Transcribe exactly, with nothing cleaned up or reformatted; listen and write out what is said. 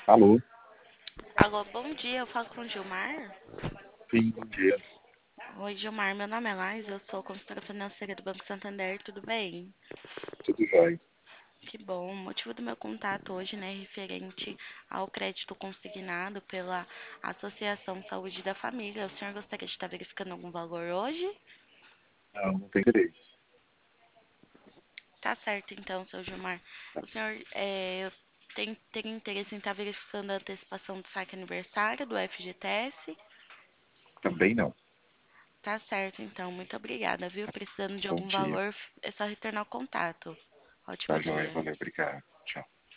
Alô, Alô, bom dia, eu falo com o Gilmar. sim, bom dia. Oi, Gilmar, meu nome é Lais, eu sou consultora financeira do Banco Santander, tudo bem? Tudo jóia? Que bom, o motivo do meu contato hoje, né, é referente ao crédito consignado pela Associação Saúde da Família. O senhor gostaria de estar verificando algum valor hoje? Não, não tem interesse. Tá certo, então, seu Gilmar. O senhor é, tem, tem interesse em estar verificando a antecipação do saque aniversário do F G T S? Também não. Tá certo, então. Muito obrigada, viu? Precisando de Bom algum dia. valor, é só retornar o contato. Ótimo Tá jóia, dia. valeu, obrigado. Tchau.